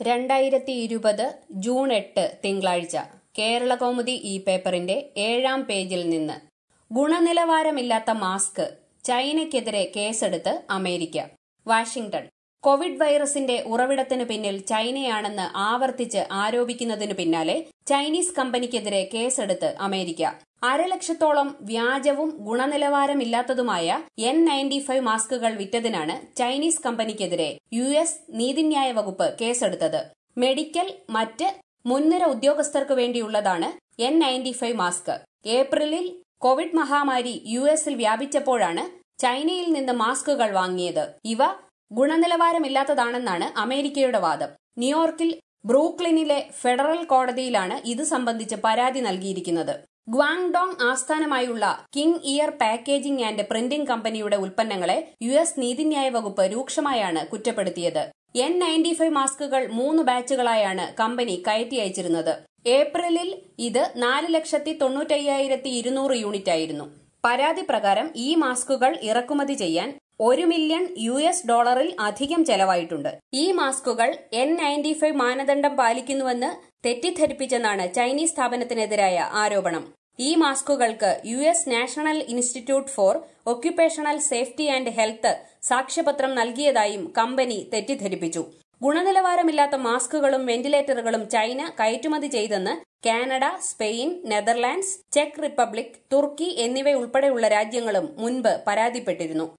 2020 June 8 തിങ്കളാഴ്ച കേരളകൗമുദി ഈ പേപ്പറിന്റെ 7-ാം പേജിൽ നിന്ന് ഗുണനിലവാരമില്ലാത്ത മാസ്ക് ചൈനയ്ക്കെതിരെ കേസെടുത്ത് അമേരിക്ക. വാഷിംഗ്ടൺ. കോവിഡ് വൈറസിന്റെ ഉറവിടത്തിനു പിന്നിൽ ചൈനയാണെന്ന് ആവർത്തിച്ച് ആരോപിക്കുന്നതിനു പിന്നാലെ ചൈനീസ് കമ്പനിക്കെതിരെ കേസെടുത്ത് അമേരിക്ക. 1,00,000-ത്തോളം വ്യാജവും ഗുണനിലവാരമില്ലാത്തതുമായ N95 മാസ്കുകൾ വിറ്റതിനാണ് ചൈനീസ് കമ്പനിക്കെതിരെ US നീതിന്യായ വകുപ്പ് കേസെടുത്തത്. മെഡിക്കൽ, മറ്റ് മുൻനിര ഉദ്യോഗസ്ഥർക്കു വേണ്ടിയുള്ളതാണ് N95 മാസ്ക്. ഏപ്രിലിൽ കോവിഡ് മഹാമാരി US-ൽ വ്യാപിച്ചപ്പോഴാണ് ചൈനയിൽ നിന്ന് മാസ്കുകൾ വാങ്ങിയത്. ഇവ ഗുണനിലവാരമില്ലാത്തതാണെന്നാണ് അമേരിക്കയുടെ വാദം. ന്യൂയോർക്കിൽ ബ്രൂക്ലിനിലെ ഫെഡറൽ കോടതിയിലാണ് ഇത് സംബന്ധിച്ച് പരാതി നൽകിയിരിക്കുന്നത്. ഗ്വാങ്ഡോങ് ആസ്ഥാനമായുള്ള King Year packaging and printing കമ്പനിയുടെ ഉൽപ്പന്നങ്ങളെ US നീതിന്യായ വകുപ്പ് രൂക്ഷമായാണ് കുറ്റപ്പെടുത്തിയത്. N95 മാസ്കുകൾ 3 ബാച്ചുകളായാണ് കമ്പനി കയറ്റി അയച്ചിരുന്നത്. ഏപ്രിലിൽ ഇത് 4,95,200 യൂണിറ്റായിരുന്നു. പരാതി പ്രകാരം ഈ മാസ്കുകൾ ഇറക്കുമതി ചെയ്യാൻ $1 മില്യൺ അധികം ചെലവായിട്ടുണ്ട്. ഈ മാസ്കുകൾ N95 മാനദണ്ഡം പാലിക്കുന്നുവെന്ന് തെറ്റിദ്ധരിപ്പിച്ചെന്നാണ് ചൈനീസ് സ്ഥാപനത്തിനെതിരായ ആരോപണം. ഈ മാസ്കുകൾക്ക് US national institute for occupational safety and health സാക്ഷ്യപത്രം നൽകിയതായും കമ്പനി തെറ്റിദ്ധരിപ്പിച്ചു. ഗുണനിലവാരമില്ലാത്ത മാസ്കുകളും വെന്റിലേറ്ററുകളും ചൈന കയറ്റുമതി ചെയ്തെന്ന് കാനഡ, സ്പെയിൻ, നെതർലാൻഡ്സ്, ചെക്ക് റിപ്പബ്ലിക്, തുർക്കി എന്നിവയുൾപ്പെടെയുള്ള രാജ്യങ്ങളും മുൻപ് പരാതിപ്പെട്ടിരുന്നു.